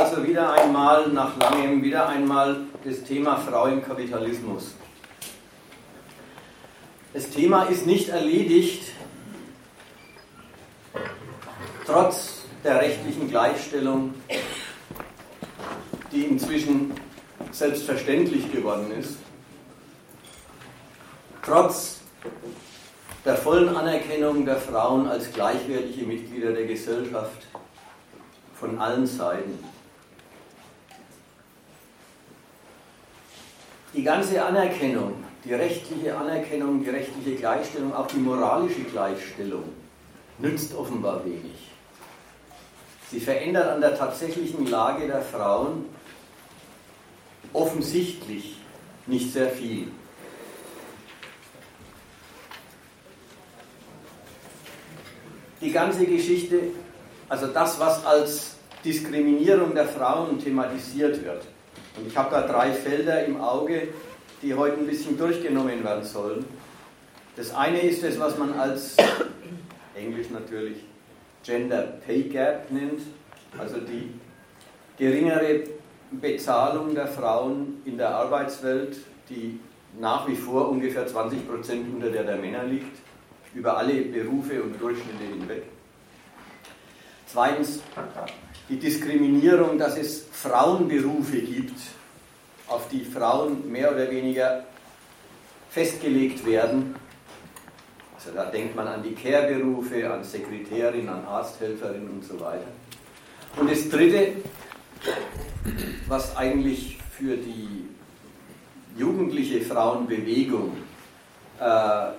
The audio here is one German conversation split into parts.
also wieder einmal, nach langem, wieder einmal das Thema Frau im Kapitalismus. Das Thema ist nicht erledigt, trotz der rechtlichen Gleichstellung, die inzwischen selbstverständlich geworden ist, trotz der vollen Anerkennung der Frauen als gleichwertige Mitglieder der Gesellschaft von allen Seiten. Die ganze Anerkennung, die rechtliche Anerkennung, die rechtliche Gleichstellung, auch die moralische Gleichstellung, nützt offenbar wenig. Sie verändert an der tatsächlichen Lage der Frauen offensichtlich nicht sehr viel. Die ganze Geschichte, also das, was als Diskriminierung der Frauen thematisiert wird. Und ich habe da 3 Felder im Auge, die heute ein bisschen durchgenommen werden sollen. Das eine ist das, was man als, Englisch natürlich, Gender Pay Gap nennt, also die geringere Bezahlung der Frauen in der Arbeitswelt, die nach wie vor ungefähr 20% unter der Männer liegt, über alle Berufe und Durchschnitte hinweg. Zweitens, die Diskriminierung, dass es Frauenberufe gibt, auf die Frauen mehr oder weniger festgelegt werden. Also da denkt man an die Care-Berufe, an Sekretärin, an Arzthelferin und so weiter. Und das Dritte, was eigentlich für die jugendliche Frauenbewegung das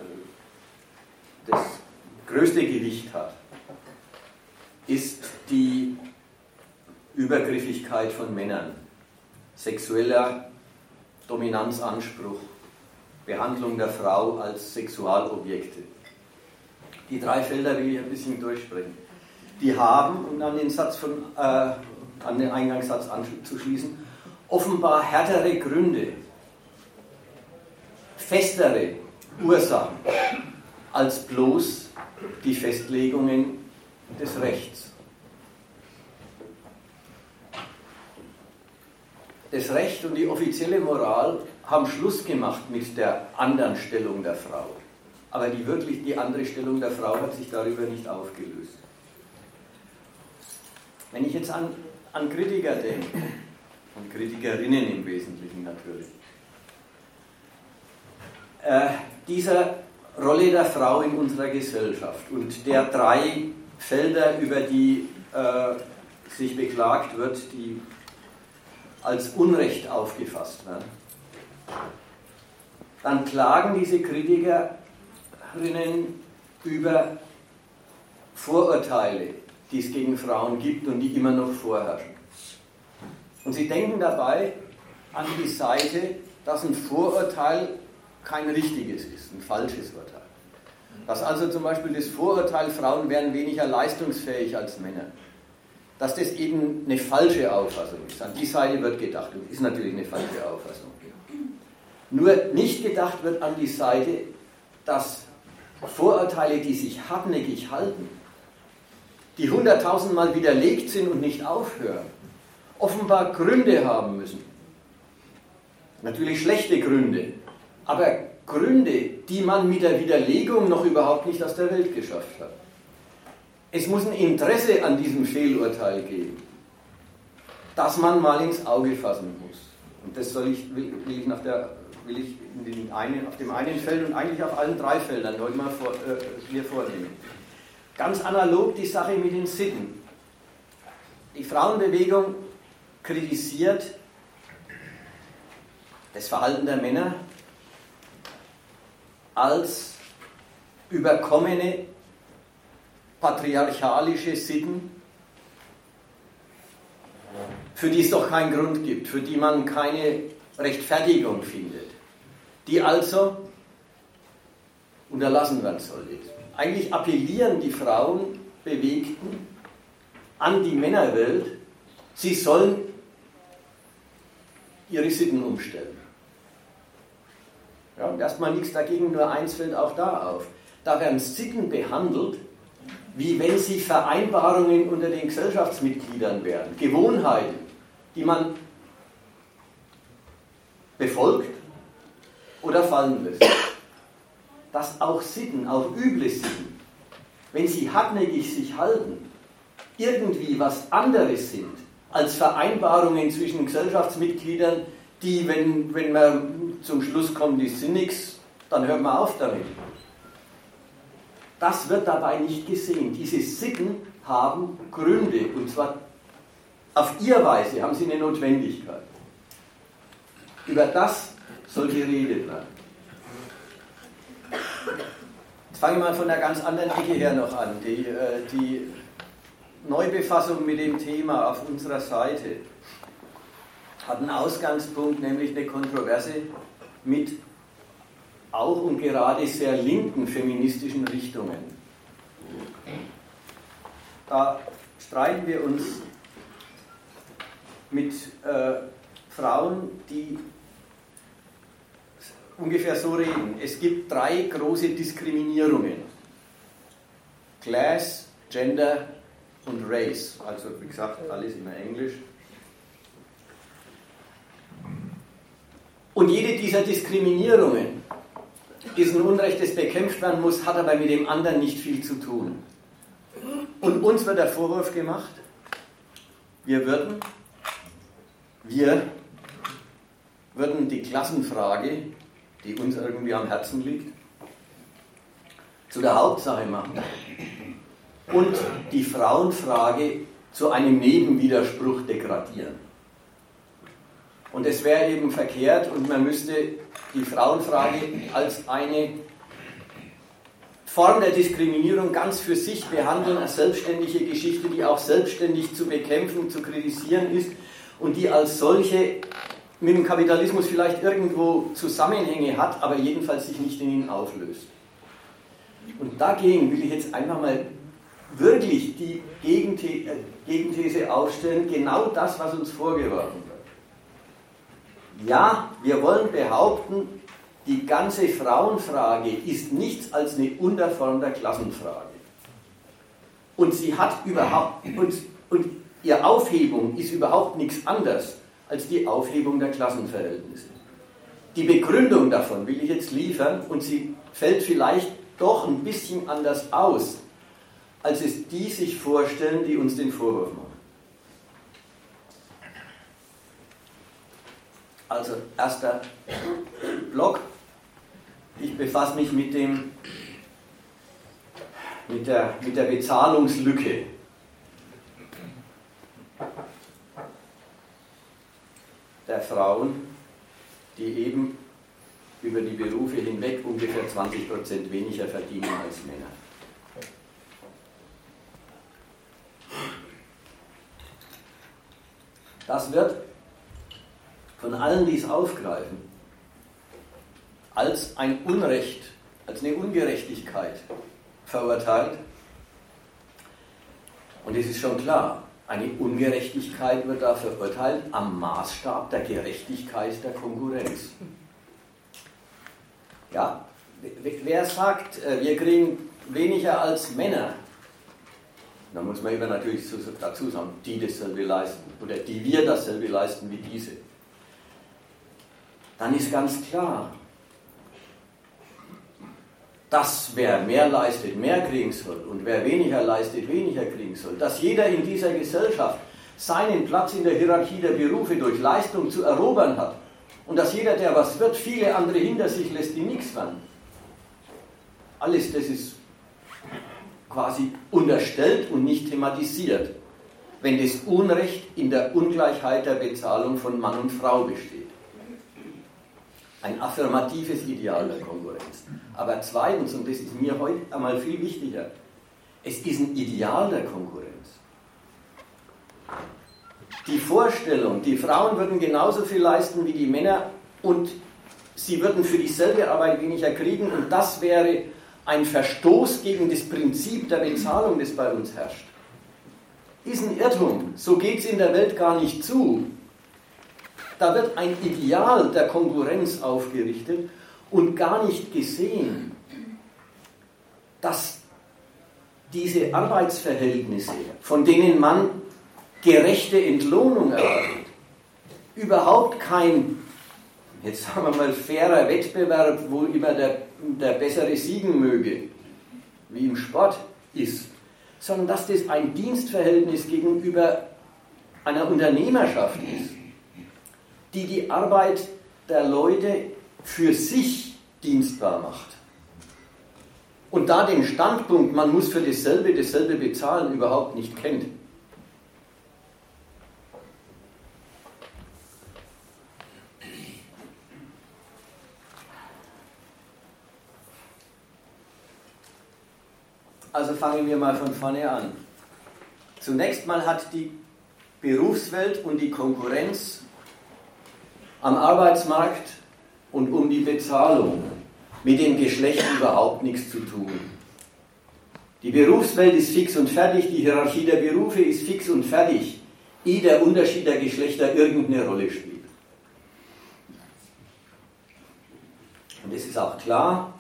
größte Gewicht hat, ist die Übergriffigkeit von Männern, sexueller Dominanzanspruch, Behandlung der Frau als Sexualobjekte. Die 3 Felder will ich ein bisschen durchsprechen. Die haben, um an den Eingangssatz anzuschließen, offenbar härtere Gründe, festere Ursachen als bloß die Festlegungen des Rechts. Das Recht und die offizielle Moral haben Schluss gemacht mit der anderen Stellung der Frau. Aber die andere Stellung der Frau hat sich darüber nicht aufgelöst. Wenn ich jetzt an Kritiker denke, und Kritikerinnen im Wesentlichen natürlich, dieser Rolle der Frau in unserer Gesellschaft und der 3 Felder, über die sich beklagt wird, die als Unrecht aufgefasst werden, dann klagen diese Kritikerinnen über Vorurteile, die es gegen Frauen gibt und die immer noch vorherrschen. Und sie denken dabei an die Seite, dass ein Vorurteil kein richtiges ist, ein falsches Urteil. Dass also zum Beispiel das Vorurteil, Frauen wären weniger leistungsfähig als Männer, dass das eben eine falsche Auffassung ist. An die Seite wird gedacht und ist natürlich eine falsche Auffassung. Nur nicht gedacht wird an die Seite, dass Vorurteile, die sich hartnäckig halten, die 100.000 Mal widerlegt sind und nicht aufhören, offenbar Gründe haben müssen. Natürlich schlechte Gründe, aber Gründe, die man mit der Widerlegung noch überhaupt nicht aus der Welt geschafft hat. Es muss ein Interesse an diesem Fehlurteil geben, das man mal ins Auge fassen muss. Und das will ich auf dem einen Feld und eigentlich auf allen 3 Feldern heute mal hier vornehmen. Ganz analog die Sache mit den Sitten. Die Frauenbewegung kritisiert das Verhalten der Männer als überkommene patriarchalische Sitten, für die es doch keinen Grund gibt, für die man keine Rechtfertigung findet, die also unterlassen werden sollte. Eigentlich appellieren die Frauenbewegten an die Männerwelt, sie sollen ihre Sitten umstellen. Ja, erstmal nichts dagegen, nur eins fällt auch da auf. Da werden Sitten behandelt, wie wenn sie Vereinbarungen unter den Gesellschaftsmitgliedern wären, Gewohnheiten, die man befolgt oder fallen lässt. Dass auch Sitten, auch üble Sitten, wenn sie hartnäckig sich halten, irgendwie was anderes sind als Vereinbarungen zwischen Gesellschaftsmitgliedern, die, wenn man zum Schluss kommt, die sind nichts, dann hört man auf damit. Das wird dabei nicht gesehen. Diese Sitten haben Gründe, und zwar auf ihre Weise haben sie eine Notwendigkeit. Über das soll geredet werden. Jetzt fange ich mal von einer ganz anderen Ecke her noch an. Die Neubefassung mit dem Thema auf unserer Seite hat einen Ausgangspunkt, nämlich eine Kontroverse mit auch und gerade sehr linken feministischen Richtungen. Da streiten wir uns mit Frauen, die ungefähr so reden. Es gibt 3 große Diskriminierungen. Class, Gender und Race. Also wie gesagt, alles immer Englisch. Und jede dieser Diskriminierungen ist ein Unrecht, das bekämpft werden muss, hat aber mit dem anderen nicht viel zu tun. Und uns wird der Vorwurf gemacht, wir würden die Klassenfrage, die uns irgendwie am Herzen liegt, zu der Hauptsache machen und die Frauenfrage zu einem Nebenwiderspruch degradieren. Und es wäre eben verkehrt und man müsste die Frauenfrage als eine Form der Diskriminierung ganz für sich behandeln, als selbstständige Geschichte, die auch selbstständig zu bekämpfen, zu kritisieren ist und die als solche mit dem Kapitalismus vielleicht irgendwo Zusammenhänge hat, aber jedenfalls sich nicht in ihn auflöst. Und dagegen will ich jetzt einfach mal wirklich die Gegenthese aufstellen, genau das, was uns vorgeworfen wird. Ja, wir wollen behaupten, die ganze Frauenfrage ist nichts als eine Unterform der Klassenfrage. Und sie hat überhaupt, und ihre Aufhebung ist überhaupt nichts anderes als die Aufhebung der Klassenverhältnisse. Die Begründung davon will ich jetzt liefern und sie fällt vielleicht doch ein bisschen anders aus, als es die sich vorstellen, die uns den Vorwurf machen. Also, erster Block. Ich befasse mich mit der Bezahlungslücke. Der Frauen, die eben über die Berufe hinweg ungefähr 20% weniger verdienen als Männer. Das wird von allen, die es aufgreifen, als ein Unrecht, als eine Ungerechtigkeit verurteilt. Und es ist schon klar, eine Ungerechtigkeit wird da verurteilt am Maßstab der Gerechtigkeit der Konkurrenz. Ja, wer sagt, wir kriegen weniger als Männer, da muss man immer natürlich dazu sagen, die dasselbe leisten oder die wir dasselbe leisten wie diese. Dann ist ganz klar, dass wer mehr leistet, mehr kriegen soll und wer weniger leistet, weniger kriegen soll. Dass jeder in dieser Gesellschaft seinen Platz in der Hierarchie der Berufe durch Leistung zu erobern hat und dass jeder, der was wird, viele andere hinter sich lässt, die nichts werden. Alles das ist quasi unterstellt und nicht thematisiert, wenn das Unrecht in der Ungleichheit der Bezahlung von Mann und Frau besteht. Ein affirmatives Ideal der Konkurrenz. Aber zweitens, und das ist mir heute einmal viel wichtiger, es ist ein Ideal der Konkurrenz. Die Vorstellung, die Frauen würden genauso viel leisten wie die Männer und sie würden für dieselbe Arbeit weniger kriegen und das wäre ein Verstoß gegen das Prinzip der Bezahlung, das bei uns herrscht. Ist ein Irrtum. So geht es in der Welt gar nicht zu. Da wird ein Ideal der Konkurrenz aufgerichtet und gar nicht gesehen, dass diese Arbeitsverhältnisse, von denen man gerechte Entlohnung erwartet, überhaupt kein, jetzt sagen wir mal, fairer Wettbewerb, wo immer der Bessere siegen möge, wie im Sport ist, sondern dass das ein Dienstverhältnis gegenüber einer Unternehmerschaft ist, die die Arbeit der Leute für sich dienstbar macht. Und da den Standpunkt, man muss für dasselbe bezahlen, überhaupt nicht kennt. Also fangen wir mal von vorne an. Zunächst mal hat die Berufswelt und die Konkurrenz am Arbeitsmarkt und um die Bezahlung mit dem Geschlecht überhaupt nichts zu tun. Die Berufswelt ist fix und fertig, die Hierarchie der Berufe ist fix und fertig, ehe der Unterschied der Geschlechter irgendeine Rolle spielt. Und es ist auch klar,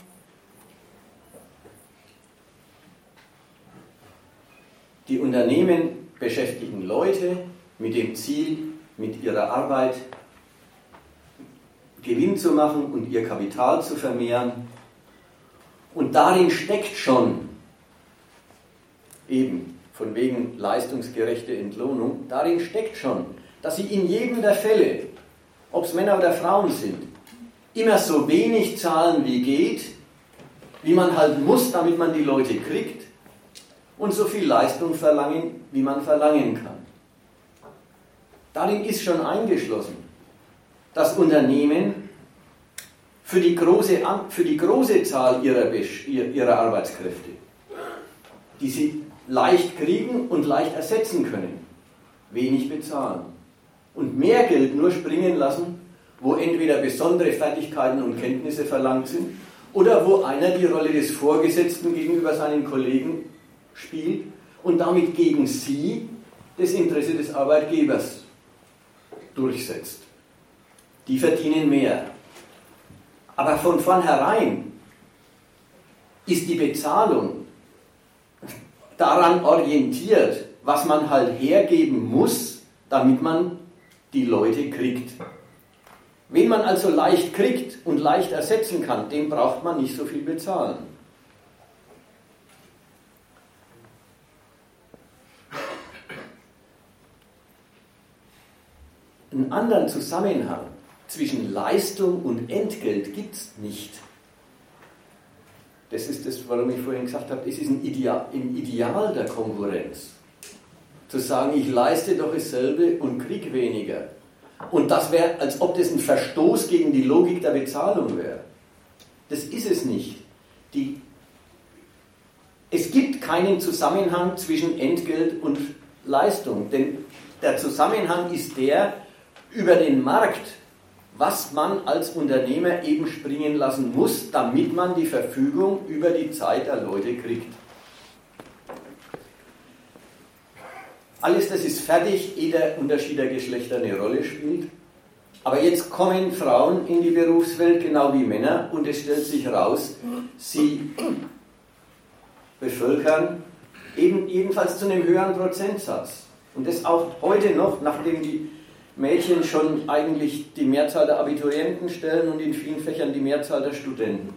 die Unternehmen beschäftigen Leute mit dem Ziel, mit ihrer Arbeit Gewinn zu machen und ihr Kapital zu vermehren. Und darin steckt schon, eben von wegen leistungsgerechte Entlohnung, darin steckt schon, dass sie in jedem der Fälle, ob es Männer oder Frauen sind, immer so wenig zahlen wie geht, wie man halt muss, damit man die Leute kriegt, und so viel Leistung verlangen, wie man verlangen kann. Darin ist schon eingeschlossen, dass Unternehmen für die große Zahl ihrer Arbeitskräfte, die sie leicht kriegen und leicht ersetzen können, wenig bezahlen. Und mehr Geld nur springen lassen, wo entweder besondere Fertigkeiten und Kenntnisse verlangt sind oder wo einer die Rolle des Vorgesetzten gegenüber seinen Kollegen spielt und damit gegen sie das Interesse des Arbeitgebers durchsetzt. Die verdienen mehr. Aber von vornherein ist die Bezahlung daran orientiert, was man halt hergeben muss, damit man die Leute kriegt. Wen man also leicht kriegt und leicht ersetzen kann, dem braucht man nicht so viel bezahlen. Einen anderen Zusammenhang zwischen Leistung und Entgelt gibt es nicht. Das ist das, warum ich vorhin gesagt habe, es ist ein Ideal der Konkurrenz. Zu sagen, ich leiste doch dasselbe und kriege weniger. Und das wäre, als ob das ein Verstoß gegen die Logik der Bezahlung wäre. Das ist es nicht. Es gibt keinen Zusammenhang zwischen Entgelt und Leistung, denn der Zusammenhang ist der, über den Markt, was man als Unternehmer eben springen lassen muss, damit man die Verfügung über die Zeit der Leute kriegt. Alles das ist fertig, ehe der Unterschied der Geschlechter eine Rolle spielt. Aber jetzt kommen Frauen in die Berufswelt, genau wie Männer, und es stellt sich raus, sie bevölkern jedenfalls zu einem höheren Prozentsatz. Und das auch heute noch, nachdem die Mädchen schon eigentlich die Mehrzahl der Abiturienten stellen und in vielen Fächern die Mehrzahl der Studenten.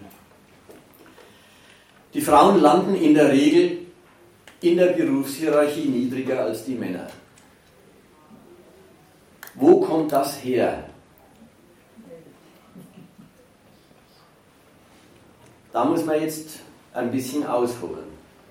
Die Frauen landen in der Regel in der Berufshierarchie niedriger als die Männer. Wo kommt das her? Da muss man jetzt ein bisschen ausholen.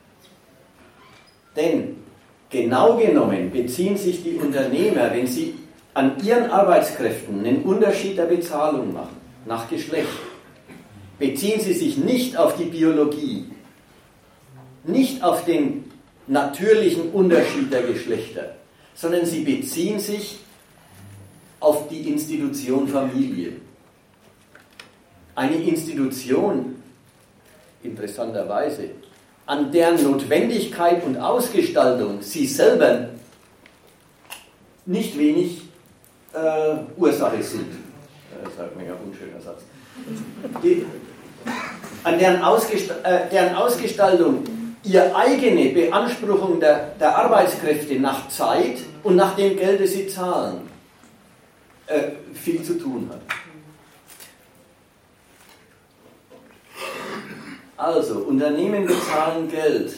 Denn genau genommen beziehen sich die Unternehmer, wenn sie an ihren Arbeitskräften einen Unterschied der Bezahlung machen, nach Geschlecht, beziehen sie sich nicht auf die Biologie, nicht auf den natürlichen Unterschied der Geschlechter, sondern sie beziehen sich auf die Institution Familie. Eine Institution, interessanterweise, an deren Notwendigkeit und Ausgestaltung sie selber nicht wenig Ursache sind. Das ist halt ein mega unschöner Satz. An deren Ausgestaltung ihre eigene Beanspruchung der Arbeitskräfte nach Zeit und nach dem Geld, das sie zahlen, viel zu tun hat. Also, Unternehmen bezahlen Geld.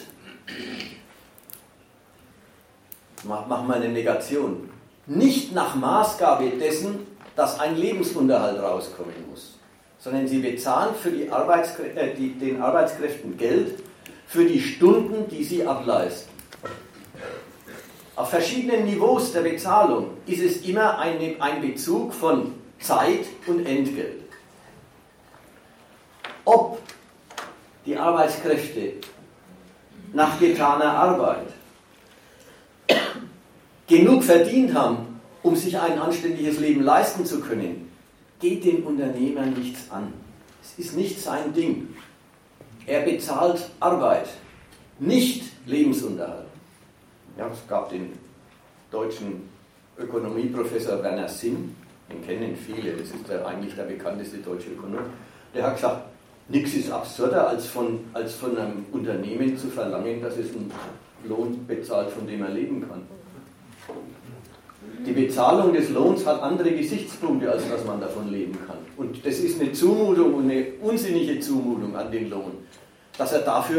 Machen wir eine Negation. Nicht nach Maßgabe dessen, dass ein Lebensunterhalt rauskommen muss, sondern sie bezahlen für den Arbeitskräften Geld für die Stunden, die sie ableisten. Auf verschiedenen Niveaus der Bezahlung ist es immer ein Bezug von Zeit und Entgelt. Ob die Arbeitskräfte nach getaner Arbeit genug verdient haben, um sich ein anständiges Leben leisten zu können, geht den Unternehmern nichts an. Es ist nicht sein Ding. Er bezahlt Arbeit, nicht Lebensunterhalt. Ja, es gab den deutschen Ökonomieprofessor Werner Sinn, den kennen viele, das ist eigentlich der bekannteste deutsche Ökonom, der hat gesagt, nichts ist absurder, als von einem Unternehmen zu verlangen, dass es einen Lohn bezahlt, von dem er leben kann. Die Bezahlung des Lohns hat andere Gesichtspunkte, als dass man davon leben kann. Und das ist eine Zumutung und eine unsinnige Zumutung an den Lohn, dass er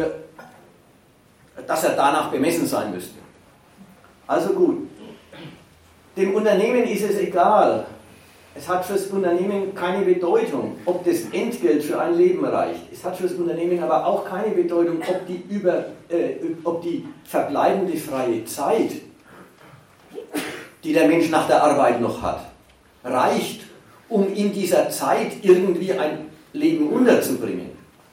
danach bemessen sein müsste. Also gut, dem Unternehmen ist es egal. Es hat für das Unternehmen keine Bedeutung, ob das Entgelt für ein Leben reicht. Es hat für das Unternehmen aber auch keine Bedeutung, ob die verbleibende freie Zeit, die der Mensch nach der Arbeit noch hat, reicht, um in dieser Zeit irgendwie ein Leben unterzubringen.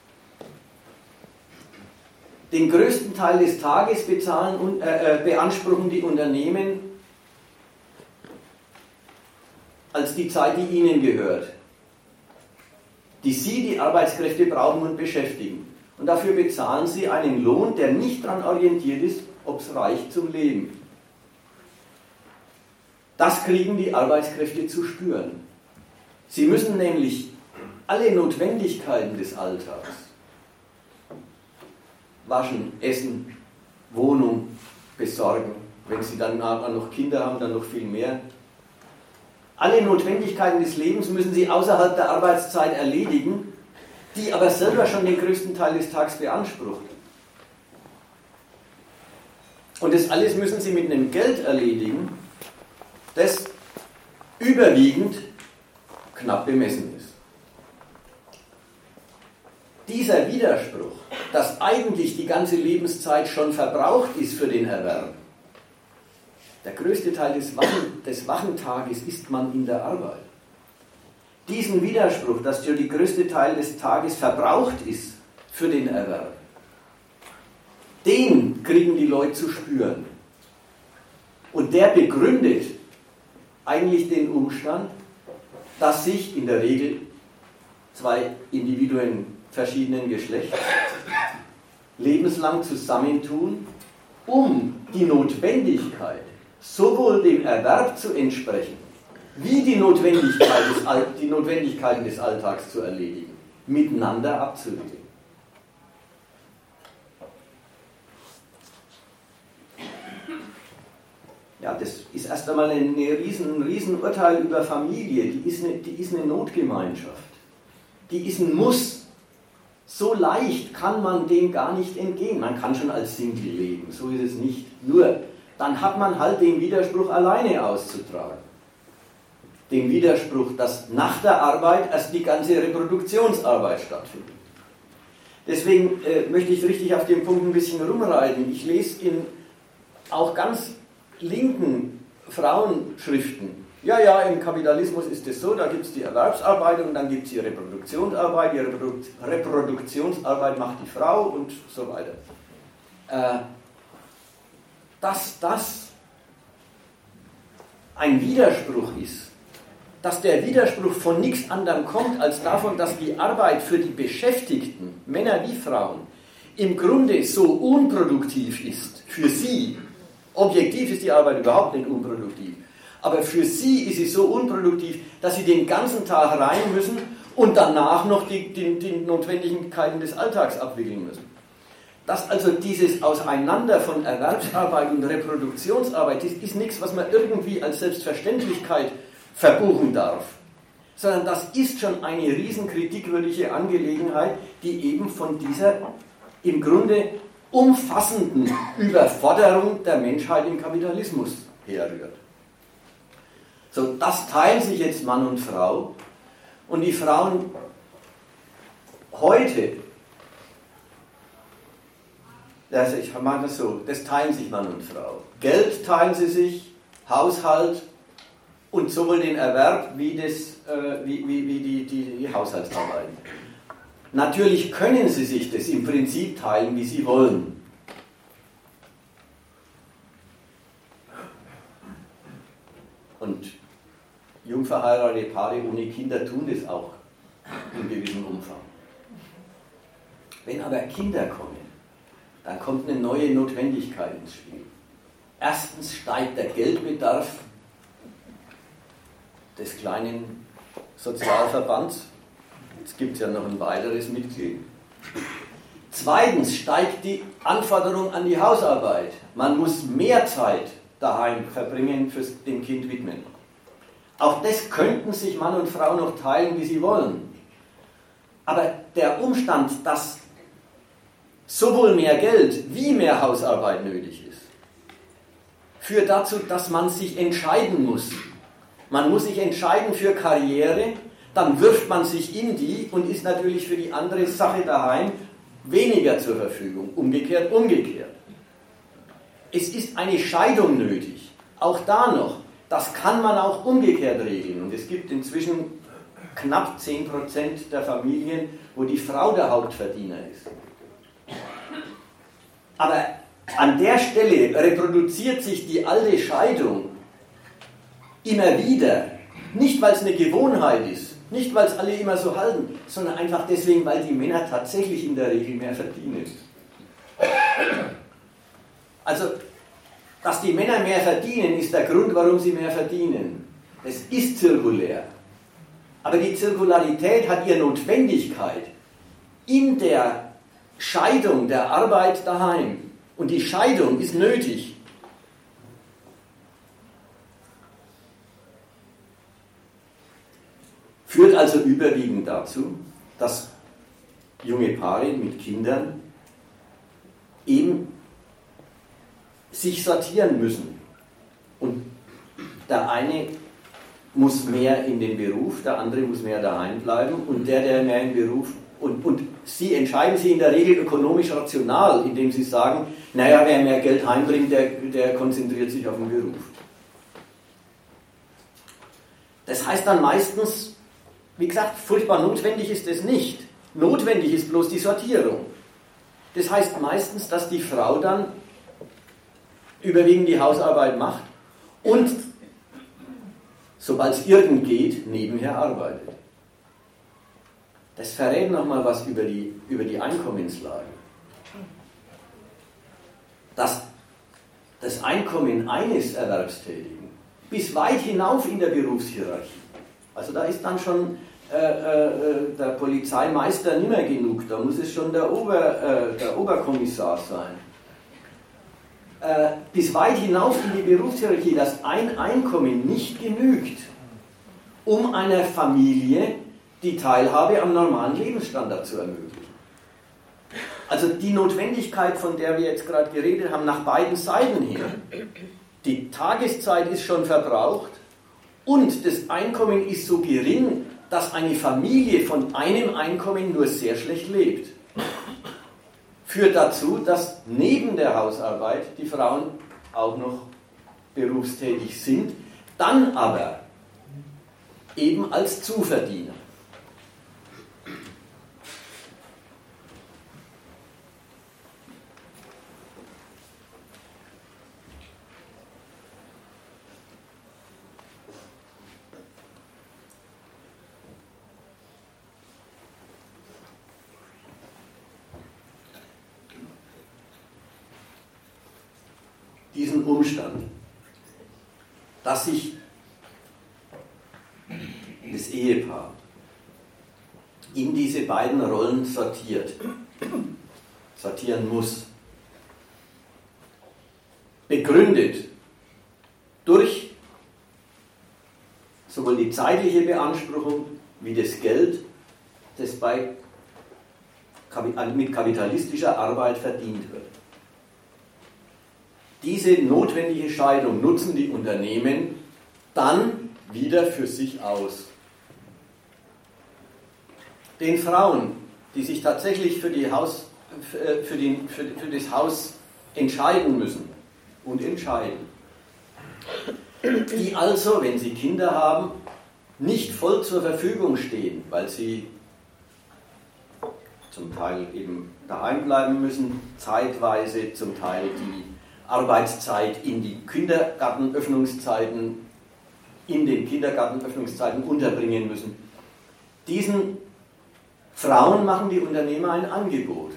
Den größten Teil des Tages beanspruchen die Unternehmen als die Zeit, die ihnen gehört, die sie, die Arbeitskräfte, brauchen und beschäftigen. Und dafür bezahlen sie einen Lohn, der nicht daran orientiert ist, ob es reicht zum Leben. Das kriegen die Arbeitskräfte zu spüren. Sie müssen nämlich alle Notwendigkeiten des Alltags, waschen, essen, Wohnung besorgen, wenn sie dann noch Kinder haben, dann noch viel mehr. Alle Notwendigkeiten des Lebens müssen sie außerhalb der Arbeitszeit erledigen, die aber selber schon den größten Teil des Tages beansprucht. Und das alles müssen sie mit einem Geld erledigen, das überwiegend knapp bemessen ist. Dieser Widerspruch, dass eigentlich die ganze Lebenszeit schon verbraucht ist für den Erwerb, der größte Teil des Wachentages ist man in der Arbeit. Diesen Widerspruch, dass der größte Teil des Tages verbraucht ist für den Erwerb, den kriegen die Leute zu spüren. Und der begründet eigentlich den Umstand, dass sich in der Regel zwei Individuen verschiedenen Geschlechts lebenslang zusammentun, um die Notwendigkeit, sowohl dem Erwerb zu entsprechen, wie die Notwendigkeiten des Alltags zu erledigen, miteinander abzuwickeln. Ja, das ist erst einmal ein riesen Urteil über Familie. Die ist eine Notgemeinschaft. Die ist ein Muss. So leicht kann man dem gar nicht entgehen. Man kann schon als Single leben, so ist es nicht. Nur, dann hat man halt den Widerspruch alleine auszutragen. Den Widerspruch, dass nach der Arbeit erst die ganze Reproduktionsarbeit stattfindet. Deswegen möchte ich richtig auf den Punkt ein bisschen rumreiten. Ich lese in auch ganz linken Frauenschriften. Ja, im Kapitalismus ist es so, da gibt es die Erwerbsarbeit und dann gibt es die Reproduktionsarbeit. Die Reproduktionsarbeit macht die Frau und so weiter. Dass das ein Widerspruch ist, dass der Widerspruch von nichts anderem kommt, als davon, dass die Arbeit für die Beschäftigten, Männer wie Frauen, im Grunde so unproduktiv ist, für sie. Objektiv ist die Arbeit überhaupt nicht unproduktiv. Aber für sie ist sie so unproduktiv, dass sie den ganzen Tag rein müssen und danach noch die Notwendigkeiten des Alltags abwickeln müssen. Dass also dieses Auseinander von Erwerbsarbeit und Reproduktionsarbeit, das ist nichts, was man irgendwie als Selbstverständlichkeit verbuchen darf, sondern das ist schon eine riesen kritikwürdige Angelegenheit, die eben von dieser im Grunde umfassenden Überforderung der Menschheit im Kapitalismus herrührt. So, das teilen sich jetzt Mann und Frau, und die Frauen heute, also ich mache das so, das teilen sich Mann und Frau. Geld teilen sie sich, Haushalt und sowohl den Erwerb wie die Haushaltsarbeiten. Natürlich können sie sich das im Prinzip teilen, wie sie wollen. Und jung verheiratete Paare ohne Kinder tun das auch in gewissem Umfang. Wenn aber Kinder kommen, dann kommt eine neue Notwendigkeit ins Spiel. Erstens steigt der Geldbedarf des kleinen Sozialverbands. Jetzt gibt es ja noch ein weiteres Mitglied. Zweitens steigt die Anforderung an die Hausarbeit. Man muss mehr Zeit daheim verbringen, fürs dem Kind widmen. Auch das könnten sich Mann und Frau noch teilen, wie sie wollen. Aber der Umstand, dass sowohl mehr Geld wie mehr Hausarbeit nötig ist, führt dazu, dass man sich entscheiden muss. Man muss sich entscheiden für Karriere, dann wirft man sich in die und ist natürlich für die andere Sache daheim weniger zur Verfügung. Umgekehrt. Es ist eine Scheidung nötig. Auch da noch. Das kann man auch umgekehrt regeln. Und es gibt inzwischen knapp 10% der Familien, wo die Frau der Hauptverdiener ist. Aber an der Stelle reproduziert sich die alte Scheidung immer wieder. Nicht, weil es eine Gewohnheit ist, nicht, weil es alle immer so halten, sondern einfach deswegen, weil die Männer tatsächlich in der Regel mehr verdienen. Also, dass die Männer mehr verdienen, ist der Grund, warum sie mehr verdienen. Es ist zirkulär. Aber die Zirkularität hat ihre Notwendigkeit in der Scheidung der Arbeit daheim. Und die Scheidung ist nötig. Führt also überwiegend dazu, dass junge Paare mit Kindern eben sich sortieren müssen. Und der eine muss mehr in den Beruf, der andere muss mehr daheim bleiben und der mehr im Beruf. Und sie entscheiden sich in der Regel ökonomisch rational, indem sie sagen, naja, wer mehr Geld heimbringt, der konzentriert sich auf den Beruf. Das heißt dann meistens, wie gesagt, furchtbar notwendig ist es nicht. Notwendig ist bloß die Sortierung. Das heißt meistens, dass die Frau dann überwiegend die Hausarbeit macht und, sobald es irgend geht, nebenher arbeitet. Das verrät nochmal was über die Einkommenslage. Dass das Einkommen eines Erwerbstätigen bis weit hinauf in der Berufshierarchie, also da ist dann schon der Polizeimeister nicht mehr genug, da muss es schon der Oberkommissar sein. Bis weit hinauf in die Berufshierarchie, dass ein Einkommen nicht genügt, um einer Familie die Teilhabe am normalen Lebensstandard zu ermöglichen. Also die Notwendigkeit, von der wir jetzt gerade geredet haben, nach beiden Seiten hin. Die Tageszeit ist schon verbraucht und das Einkommen ist so gering, dass eine Familie von einem Einkommen nur sehr schlecht lebt. Führt dazu, dass neben der Hausarbeit die Frauen auch noch berufstätig sind, dann aber eben als Zuverdiener. Diesen Umstand, dass sich das Ehepaar in diese beiden Rollen sortieren muss, begründet durch sowohl die zeitliche Beanspruchung wie das Geld, das mit kapitalistischer Arbeit verdient wird. Diese notwendige Scheidung nutzen die Unternehmen dann wieder für sich aus. Den Frauen, die sich tatsächlich für das Haus entscheiden müssen und entscheiden, die also, wenn sie Kinder haben, nicht voll zur Verfügung stehen, weil sie zum Teil eben daheim bleiben müssen, zeitweise, zum Teil die Arbeitszeit in den Kindergartenöffnungszeiten unterbringen müssen. Diesen Frauen machen die Unternehmer ein Angebot.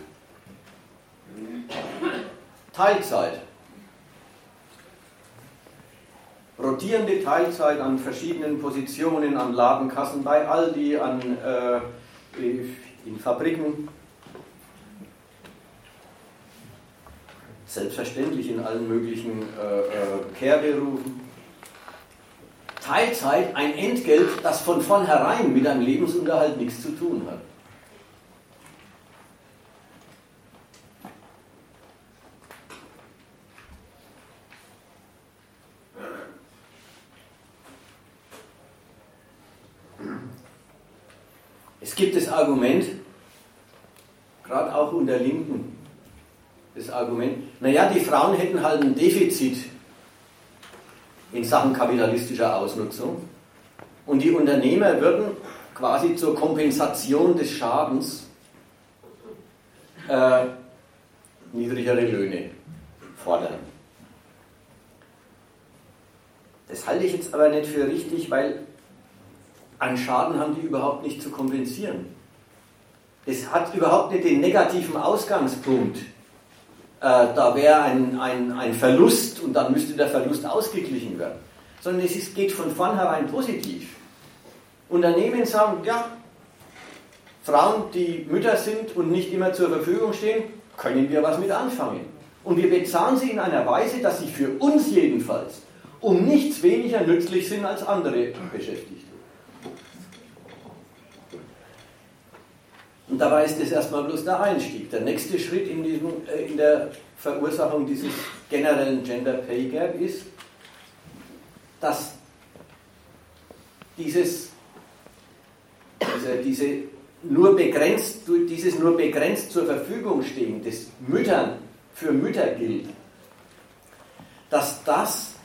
Teilzeit. Rotierende Teilzeit an verschiedenen Positionen, an Ladenkassen, bei Aldi, in Fabriken. Selbstverständlich in allen möglichen Care-Berufen. Teilzeit, ein Entgelt, das von vornherein mit einem Lebensunterhalt nichts zu tun hat. Es gibt das Argument, gerade auch unter Linken, das Argument, naja, die Frauen hätten halt ein Defizit in Sachen kapitalistischer Ausnutzung und die Unternehmer würden quasi zur Kompensation des Schadens niedrigere Löhne fordern. Das halte ich jetzt aber nicht für richtig, weil an Schaden haben die überhaupt nicht zu kompensieren. Es hat überhaupt nicht den negativen Ausgangspunkt. Da wäre ein Verlust und dann müsste der Verlust ausgeglichen werden. Sondern es geht von vornherein positiv. Unternehmen sagen, ja, Frauen, die Mütter sind und nicht immer zur Verfügung stehen, können wir was mit anfangen. Und wir bezahlen sie in einer Weise, dass sie für uns jedenfalls um nichts weniger nützlich sind als andere Beschäftigte. Und dabei ist das erstmal bloß der Einstieg. Der nächste Schritt in der Verursachung dieses generellen Gender Pay Gap ist, dass dieses nur begrenzt zur Verfügung stehen, das für Mütter gilt, dass das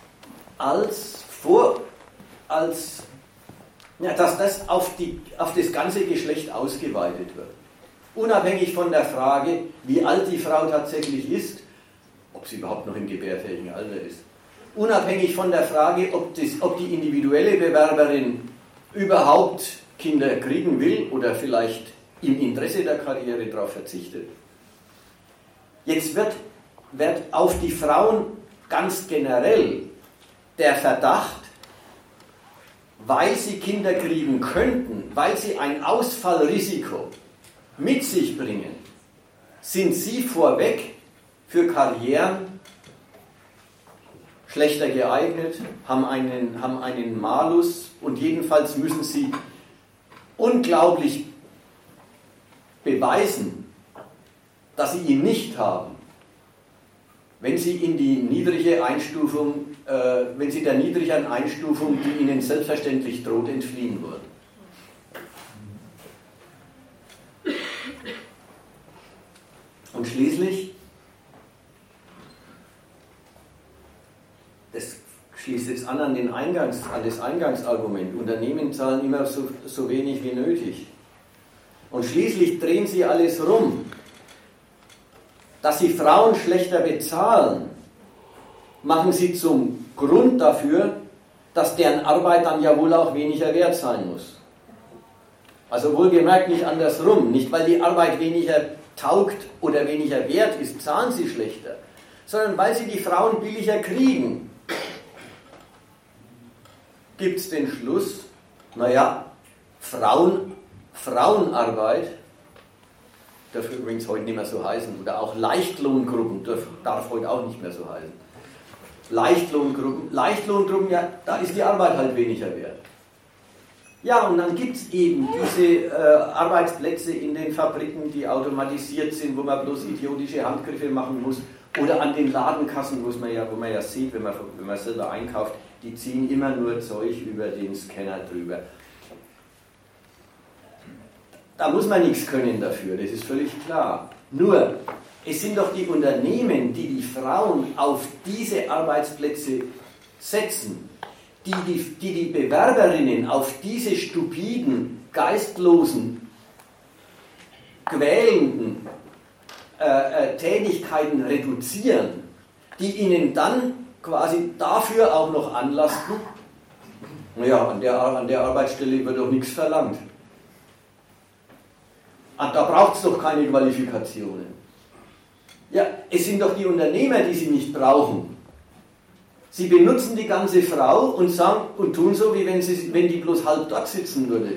dass das auf das ganze Geschlecht ausgeweitet wird. Unabhängig von der Frage, wie alt die Frau tatsächlich ist, ob sie überhaupt noch im gebärfähigen Alter ist. Unabhängig von der Frage, ob die individuelle Bewerberin überhaupt Kinder kriegen will oder vielleicht im Interesse der Karriere darauf verzichtet. Jetzt wird auf die Frauen ganz generell der Verdacht, weil sie Kinder kriegen könnten, weil sie ein Ausfallrisiko mit sich bringen, sind sie vorweg für Karrieren schlechter geeignet, haben einen Malus und jedenfalls müssen sie unglaublich beweisen, dass sie ihn nicht haben, wenn sie in die niedrige Einstufung, wenn sie der niedrigeren Einstufung, die ihnen selbstverständlich droht, entfliehen wollen. Und schließlich, das schließt jetzt an das Eingangsargument, Unternehmen zahlen immer so wenig wie nötig. Und schließlich drehen sie alles rum. Dass sie Frauen schlechter bezahlen, machen sie zum Grund dafür, dass deren Arbeit dann ja wohl auch weniger wert sein muss. Also wohlgemerkt nicht andersrum, nicht weil die Arbeit weniger taugt oder weniger wert ist, zahlen sie schlechter, sondern weil sie die Frauen billiger kriegen. Gibt es den Schluss, naja, Frauenarbeit darf übrigens heute nicht mehr so heißen, oder auch Leichtlohngruppen darf heute auch nicht mehr so heißen. Leichtlohngruppen, ja, da ist die Arbeit halt weniger wert. Ja, und dann gibt es eben diese Arbeitsplätze in den Fabriken, die automatisiert sind, wo man bloß idiotische Handgriffe machen muss. Oder an den Ladenkassen, wo man ja sieht, wenn man selber einkauft, die ziehen immer nur Zeug über den Scanner drüber. Da muss man nichts können dafür, das ist völlig klar. Nur, es sind doch die Unternehmen, die die Frauen auf diese Arbeitsplätze setzen, die Bewerberinnen auf diese stupiden, geistlosen, quälenden Tätigkeiten reduzieren, die ihnen dann quasi dafür auch noch anlasten, naja, an der Arbeitsstelle wird doch nichts verlangt. Da braucht es doch keine Qualifikationen. Ja, es sind doch die Unternehmer, die sie nicht brauchen. Sie benutzen die ganze Frau und tun so, wie wenn die bloß halb dort sitzen würde.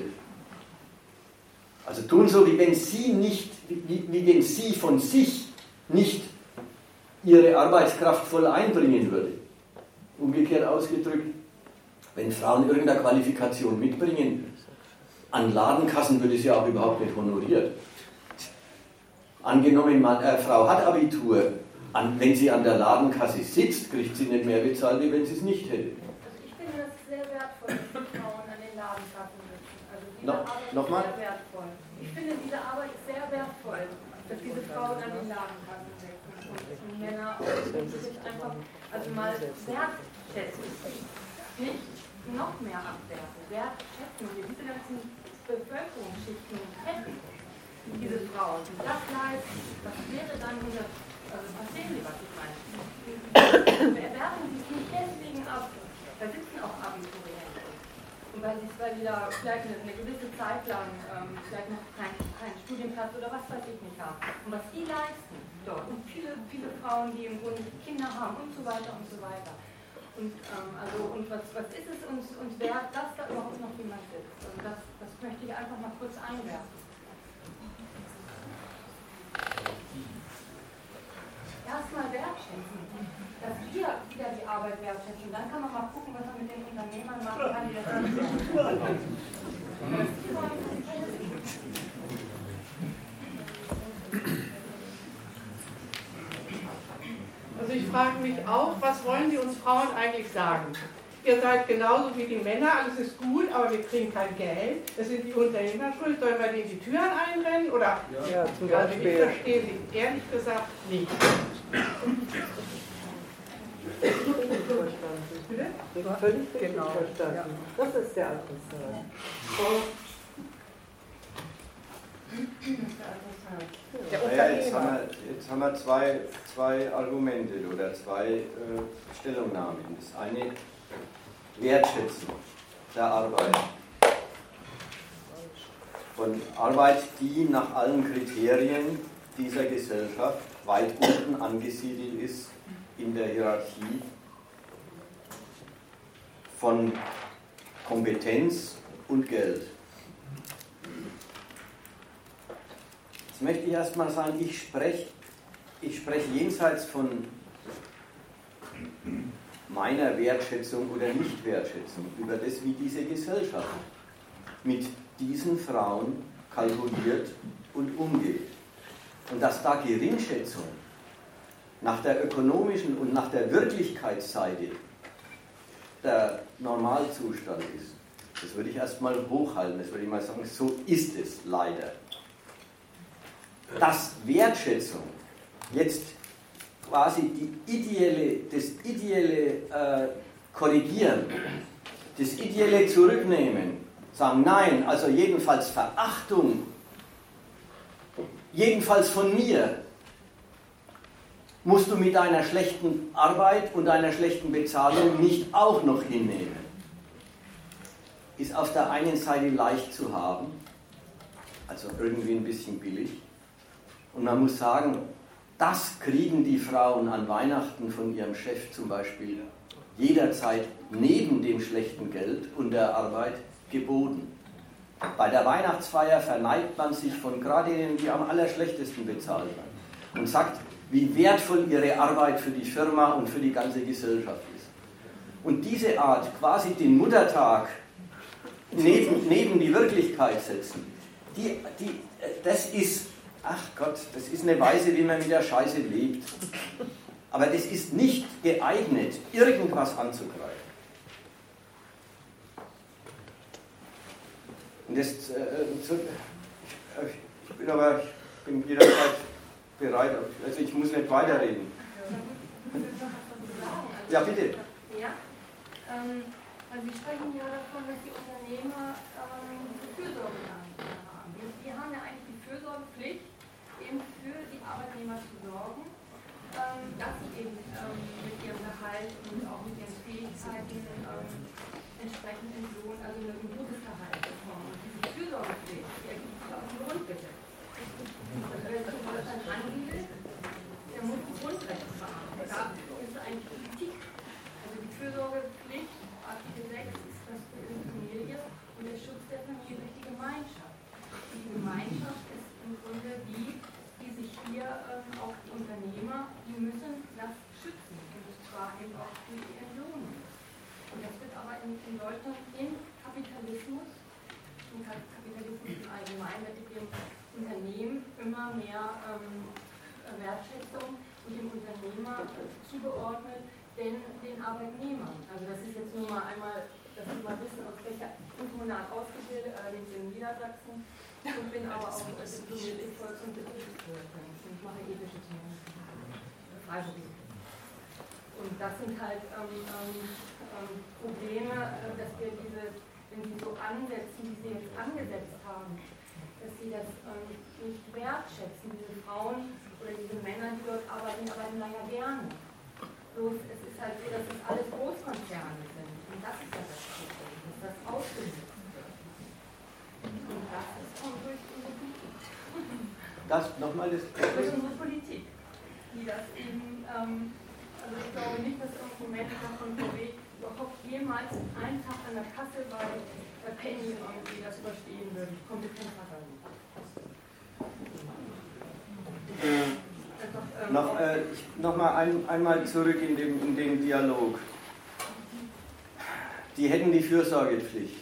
Also tun so, wie wenn sie von sich nicht ihre Arbeitskraft voll einbringen würde. Umgekehrt ausgedrückt, wenn Frauen irgendeine Qualifikation mitbringen, an Ladenkassen wird es ja auch überhaupt nicht honoriert. Angenommen, Frau hat Abitur, wenn sie an der Ladenkasse sitzt, kriegt sie nicht mehr bezahlt, wie wenn sie es nicht hätte. Also ich finde das sehr wertvoll, dass die Frauen an den Ladenkassen sitzen. Also diese Arbeit nochmal? ist sehr wertvoll. Ich finde diese Arbeit ist sehr wertvoll, dass diese Frauen an den Ladenkassen sitzen und Männer sich einfach mal wertschätzen. Nicht noch mehr abwerten. Wertschätzen wir diese ganzen Bevölkerungsschichten hätten. Diese Frauen, die das leisten, was wäre dann verstehen Sie, was ich meine? Wir werten sich nicht deswegen ab. Da sitzen auch Abiturienten. Und weil sie da vielleicht eine gewisse Zeit lang vielleicht noch keinen Studienplatz oder was weiß ich nicht haben. Und was die leisten dort. Und viele Frauen, die im Grunde Kinder haben und so weiter und so weiter. Und was ist es uns wert, dass da überhaupt noch jemand sitzt? Also das möchte ich einfach mal kurz einwerfen. Erstmal wertschätzen, dass wir wieder die Arbeit wertschätzen. Dann kann man mal gucken, was man mit den Unternehmern machen kann, die das nicht wertschätzen. Also ich frage mich auch, was wollen die uns Frauen eigentlich sagen? Ihr seid genauso wie die Männer, alles ist gut, aber wir kriegen kein Geld. Es sind die Unternehmer schuld, sollen wir denen die Türen einrennen? Oder? Ja, zum Beispiel. Ich verstehe sie ehrlich gesagt nicht. Völlig genau verstanden. Ja. Das ist der Adressat. Jetzt haben wir zwei Argumente oder zwei Stellungnahmen. Das eine, Wertschätzung der Arbeit. Von Arbeit, die nach allen Kriterien dieser Gesellschaft weit unten angesiedelt ist in der Hierarchie von Kompetenz und Geld. Jetzt möchte ich erstmal sagen, ich spreche jenseits von meiner Wertschätzung oder Nichtwertschätzung über das, wie diese Gesellschaft mit diesen Frauen kalkuliert und umgeht. Und dass da Geringschätzung nach der ökonomischen und nach der Wirklichkeitsseite der Normalzustand ist, das würde ich erstmal hochhalten, das würde ich mal sagen, so ist es leider. Dass Wertschätzung jetzt quasi das ideelle Korrigieren, das ideelle Zurücknehmen, sagen nein, also jedenfalls Verachtung, jedenfalls von mir, musst du mit deiner schlechten Arbeit und deiner schlechten Bezahlung nicht auch noch hinnehmen. Ist auf der einen Seite leicht zu haben, also irgendwie ein bisschen billig, und man muss sagen, das kriegen die Frauen an Weihnachten von ihrem Chef zum Beispiel jederzeit neben dem schlechten Geld und der Arbeit geboten. Bei der Weihnachtsfeier verneigt man sich von gerade denen, die am allerschlechtesten bezahlt werden, und sagt, wie wertvoll ihre Arbeit für die Firma und für die ganze Gesellschaft ist. Und diese Art, quasi den Muttertag neben die Wirklichkeit setzen, das ist, ach Gott, das ist eine Weise, wie man mit der Scheiße lebt. Aber das ist nicht geeignet, irgendwas anzugreifen. Und das, ich bin jederzeit bereit, also ich muss nicht weiterreden. Ja, bitte. Ja, also Sie sprechen ja davon, dass die Unternehmer Fürsorge haben. Die haben ja eigentlich die Fürsorgepflicht, eben für die Arbeitnehmer zu sorgen, dass sie eben mit ihrem Gehalt und auch mit ihren Fähigkeiten entsprechend entlohnt, also ein gutes Gehalt bekommen. Und diese Fürsorgepflicht, die ergibt sich aus dem Grundgesetz. Also wer sich in Deutschland anbietet, der muss die Grundrechte beachten. Da ist eigentlich Politik. Also die Fürsorgepflicht, Artikel 6, ist das für die Familie und der Schutz der Familie durch die Gemeinschaft. Die Gemeinschaft ist im Grunde die sich hier auch die Unternehmer, die müssen das schützen. Und zwar eben auch für die Entlohnung. Und das wird aber in Deutschland im Kapitalismus im Allgemeinen wird dem Unternehmen immer mehr Wertschätzung und dem Unternehmer zugeordnet, denn den Arbeitnehmern. Also das ist jetzt nur mal einmal, dass Sie mal wissen, aus welcher Kommunal ausgebildet, allerdings in Niedersachsen, und bin aber auch Volks- und Betriebswirtin. Ich mache ethische Themen. Freiberuflich. Und das sind halt Probleme, dass wir wenn Sie so ansetzen, wie Sie jetzt angesetzt haben, dass Sie das nicht wertschätzen. Diese Frauen oder diese Männer, die dort arbeiten da ja gerne. Bloß es ist halt so, dass das alles Großkonzerne sind. Und das ist ja das Problem, dass das ausgenutzt wird. Und das kommt durch unsere Politik. Das nochmal das. Durch unsere Politik. Die das eben, also ich glaube nicht, dass irgendwo Manager von VW überhaupt jemals einen Tag an der Kasse bei Penny irgendwie das überstehen würden. Kompetent hat er nicht. Nochmal einmal zurück in den Dialog. Die hätten die Fürsorgepflicht.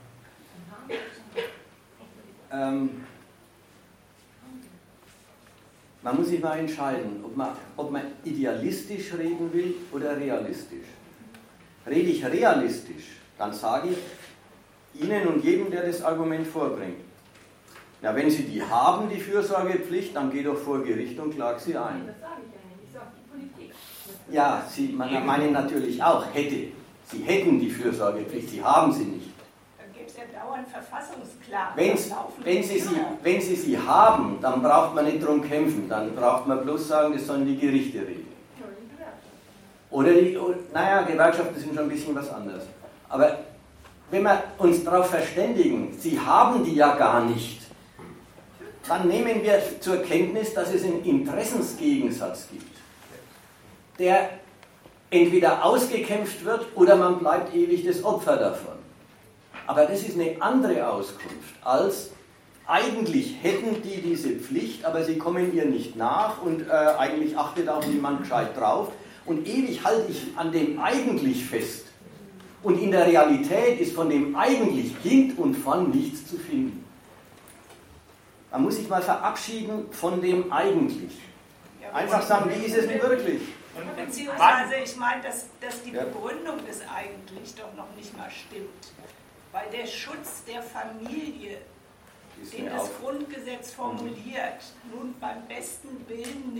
Man muss sich mal entscheiden, ob man idealistisch reden will oder realistisch. Rede ich realistisch, dann sage ich Ihnen und jedem, der das Argument vorbringt. Ja, wenn Sie die haben, die Fürsorgepflicht, dann geh doch vor Gericht und klag sie ein. Das sage ich ja nicht, ich sage die Politik. Ja, Sie meinen natürlich auch, Sie hätten die Fürsorgepflicht, Sie haben sie nicht. Dann gibt es ja dauernd Verfassungsklagen. Wenn Sie sie haben, dann braucht man nicht drum kämpfen, dann braucht man bloß sagen, das sollen die Gerichte regeln. Oder Gewerkschaften sind schon ein bisschen was anderes. Aber wenn wir uns darauf verständigen, Sie haben die ja gar nicht, dann nehmen wir zur Kenntnis, dass es einen Interessensgegensatz gibt, der entweder ausgekämpft wird oder man bleibt ewig das Opfer davon. Aber das ist eine andere Auskunft als eigentlich hätten die diese Pflicht, aber sie kommen ihr nicht nach und eigentlich achtet auch niemand gescheit drauf und ewig halte ich an dem eigentlich fest. Und in der Realität ist von dem eigentlich hin und von nichts zu finden. Man muss sich mal verabschieden von dem eigentlich. Einfach sagen, wie ist es denn wirklich? Beziehungsweise, ich meine, dass die Begründung des eigentlich doch noch nicht mal stimmt. Weil der Schutz der Familie, den das Grundgesetz formuliert, nun beim besten Willen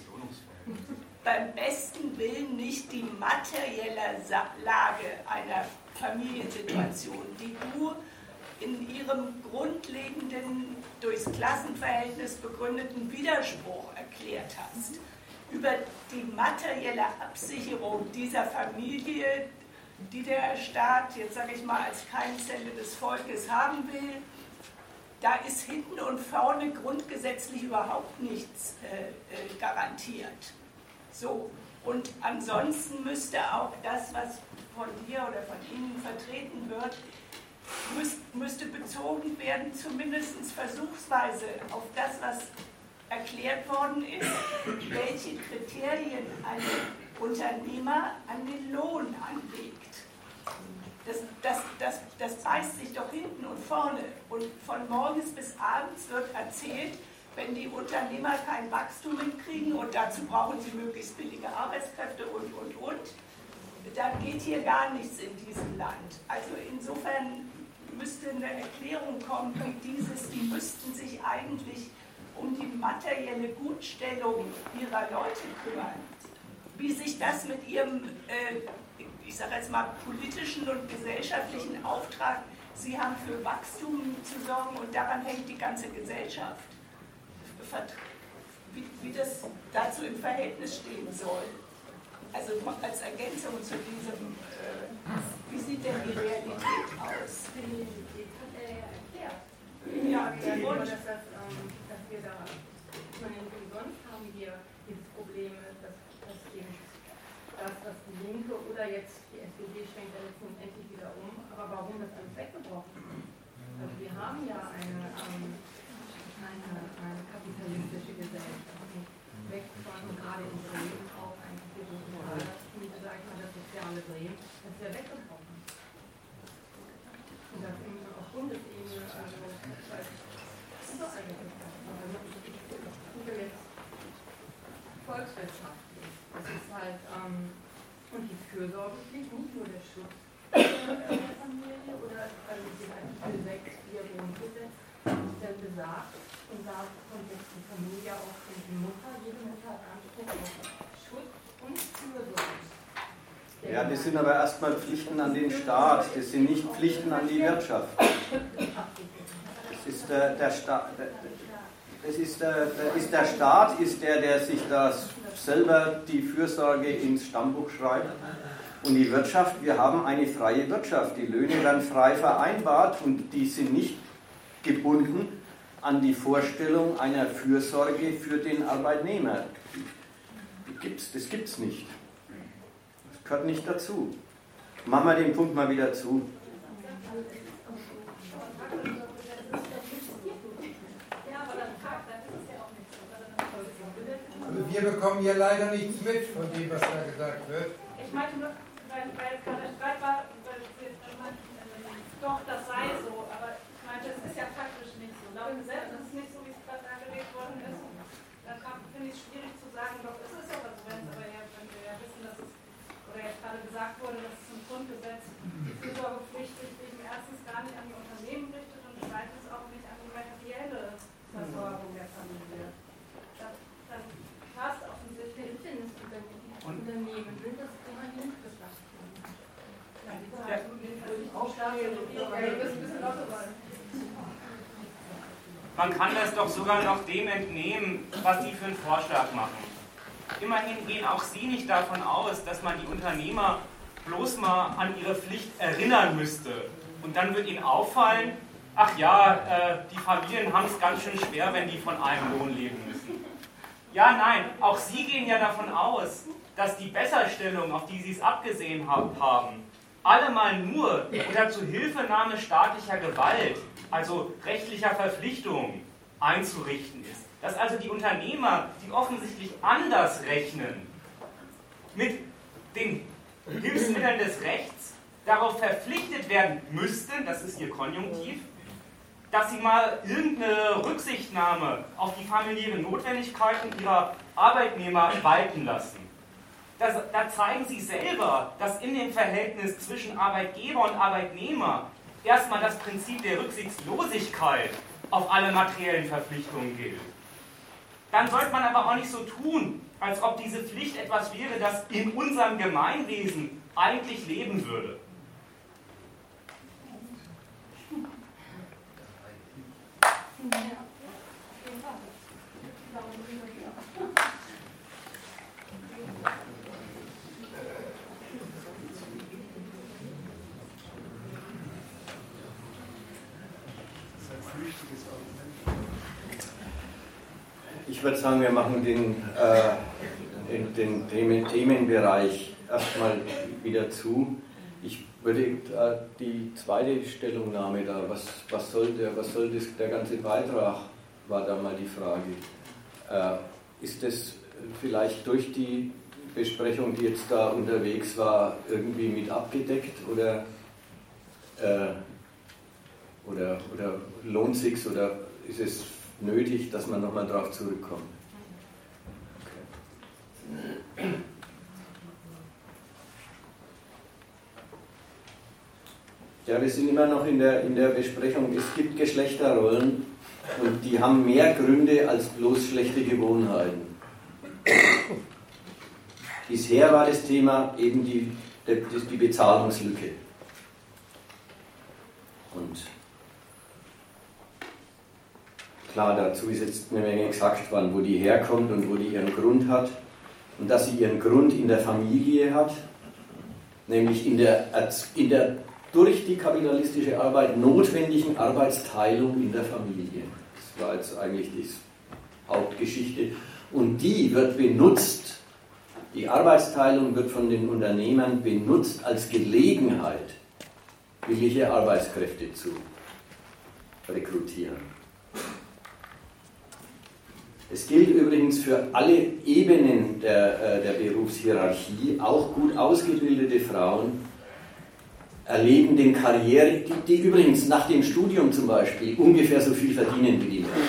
nicht die materielle Lage einer Familiensituation, die du in ihrem grundlegenden, durchs Klassenverhältnis begründeten Widerspruch erklärt hast, über die materielle Absicherung dieser Familie, die der Staat, jetzt sage ich mal, als Keimzelle des Volkes haben will, da ist hinten und vorne grundgesetzlich überhaupt nichts garantiert. So, und ansonsten müsste auch das, was von dir oder von Ihnen vertreten wird, müsste bezogen werden, zumindest versuchsweise, auf das, was erklärt worden ist, welche Kriterien ein Unternehmer an den Lohn anlegt. Das beißt sich doch hinten und vorne. Und von morgens bis abends wird erzählt, wenn die Unternehmer kein Wachstum hinkriegen und dazu brauchen sie möglichst billige Arbeitskräfte und. Dann geht hier gar nichts in diesem Land. Also insofern müsste eine Erklärung kommen wie dieses, die müssten sich eigentlich um die materielle Gutstellung ihrer Leute kümmern. Wie sich das mit ihrem, ich sage jetzt mal, politischen und gesellschaftlichen Auftrag, sie haben für Wachstum zu sorgen und daran hängt die ganze Gesellschaft, wie das dazu im Verhältnis stehen soll. Also als Ergänzung zu diesem, wie sieht denn die Realität aus? Die Realität hat er ja erklärt. Ja, dass wir da, ich meine, sonst haben wir dieses Problem, dass eben das, was die Linke oder jetzt die SPD schwenkt ja jetzt nun endlich wieder um, aber warum das alles weggebrochen ist? Also wir haben ja eine kapitalistische Gesellschaft, weg von gerade in Bremen auch eigentlich sag ich mal, das soziale Bremen, das ist ja weggebrochen. Und das eben auf Bundesebene, also ich weiß nicht, das ist doch eigentlich jetzt volkswirtschaftlich. Das ist halt, und die Fürsorgepflicht, nicht nur der Schutz der Familie oder also die Artikel 6, 4 Grundgesetz, der besagt und sagt, und jetzt die Familie auch die Mutter, jede Mutter hat Anspruch auf Schutz und Fürsorge. Ja, das sind aber erstmal Pflichten an den Staat, das sind nicht Pflichten an die Wirtschaft. Das ist der Staat. Der Staat ist der sich das selber die Fürsorge ins Stammbuch schreibt. Und die Wirtschaft, wir haben eine freie Wirtschaft. Die Löhne werden frei vereinbart und die sind nicht gebunden an die Vorstellung einer Fürsorge für den Arbeitnehmer. Das gibt's nicht. Das gehört nicht dazu. Machen wir den Punkt mal wieder zu. Also wir bekommen hier leider nichts mit von dem, was da gesagt wird. Ich meinte nur, weil es gerade ein Streit war, doch, das sei so, aber ich meinte, es ist ja faktisch nicht so. Laut Gesetz ist es nicht so, wie es gerade dargelegt worden ist. Dann finde ich es schwierig zu sagen, doch, es ist ja was, wenn wir ja wissen, dass es, oder jetzt gerade gesagt wurde, dass es im Grundgesetz die Fürsorgepflicht sich eben erstens gar nicht an die Unternehmen richtet und zweitens auch nicht an die materielle Versorgung der Familie. Dann passt offensichtlich in das Unternehmen, will das immerhin beschafft werden. Man kann das doch sogar noch dem entnehmen, was die für einen Vorschlag machen. Immerhin gehen auch Sie nicht davon aus, dass man die Unternehmer bloß mal an ihre Pflicht erinnern müsste. Und dann wird Ihnen auffallen, ach ja, die Familien haben es ganz schön schwer, wenn die von einem Lohn leben müssen. Ja, nein, auch Sie gehen ja davon aus, dass die Besserstellung, auf die Sie es abgesehen haben, allemal nur unter Zuhilfenahme staatlicher Gewalt, also rechtlicher Verpflichtungen, einzurichten ist. Dass also die Unternehmer, die offensichtlich anders rechnen, mit den Hilfsmitteln des Rechts darauf verpflichtet werden müssten, das ist ihr Konjunktiv, dass sie mal irgendeine Rücksichtnahme auf die familiären Notwendigkeiten ihrer Arbeitnehmer walten lassen. Da zeigen sie selber, dass in dem Verhältnis zwischen Arbeitgeber und Arbeitnehmer erstmal das Prinzip der Rücksichtslosigkeit auf alle materiellen Verpflichtungen gilt. Dann sollte man aber auch nicht so tun, als ob diese Pflicht etwas wäre, das in unserem Gemeinwesen eigentlich leben würde. Ich würde sagen, wir machen den Themenbereich erstmal wieder zu. Ich würde die zweite Stellungnahme da, was soll der ganze Beitrag, war da mal die Frage. Ist das vielleicht durch die Besprechung, die jetzt da unterwegs war, irgendwie mit abgedeckt oder oder lohnt es sich oder ist es nötig, dass man nochmal darauf zurückkommt? Okay. Ja, wir sind immer noch in der Besprechung. Es gibt Geschlechterrollen und die haben mehr Gründe als bloß schlechte Gewohnheiten. Bisher war das Thema eben die Bezahlungslücke. Und klar, dazu ist jetzt eine Menge gesagt worden, wo die herkommt und wo die ihren Grund hat. Und dass sie ihren Grund in der Familie hat, nämlich in der durch die kapitalistische Arbeit notwendigen Arbeitsteilung in der Familie. Das war jetzt eigentlich die Hauptgeschichte. Und die wird benutzt, die Arbeitsteilung wird von den Unternehmern benutzt als Gelegenheit, billige Arbeitskräfte zu rekrutieren. Es gilt übrigens für alle Ebenen der Berufshierarchie, auch gut ausgebildete Frauen erleben den Karriere, die übrigens nach dem Studium zum Beispiel ungefähr so viel verdienen wie die Männer.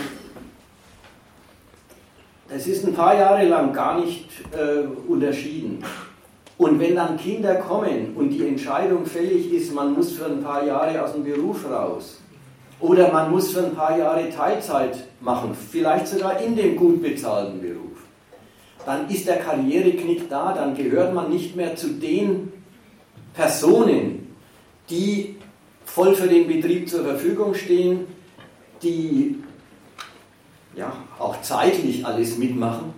Das ist ein paar Jahre lang gar nicht unterschieden. Und wenn dann Kinder kommen und die Entscheidung fällig ist, man muss für ein paar Jahre aus dem Beruf raus oder man muss für ein paar Jahre Teilzeit machen, vielleicht sogar in dem gut bezahlten Beruf, dann ist der Karriereknick da, dann gehört man nicht mehr zu den Personen, die voll für den Betrieb zur Verfügung stehen, die ja auch zeitlich alles mitmachen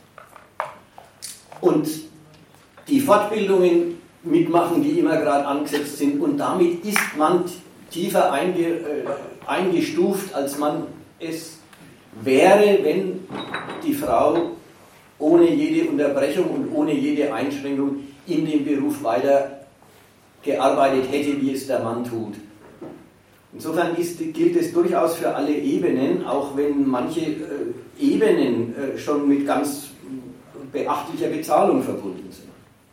und die Fortbildungen mitmachen, die immer gerade angesetzt sind, und damit ist man tiefer eingestuft, als man es wäre, wenn die Frau ohne jede Unterbrechung und ohne jede Einschränkung in dem Beruf weiter gearbeitet hätte, wie es der Mann tut. Insofern gilt es durchaus für alle Ebenen, auch wenn manche Ebenen schon mit ganz beachtlicher Bezahlung verbunden sind.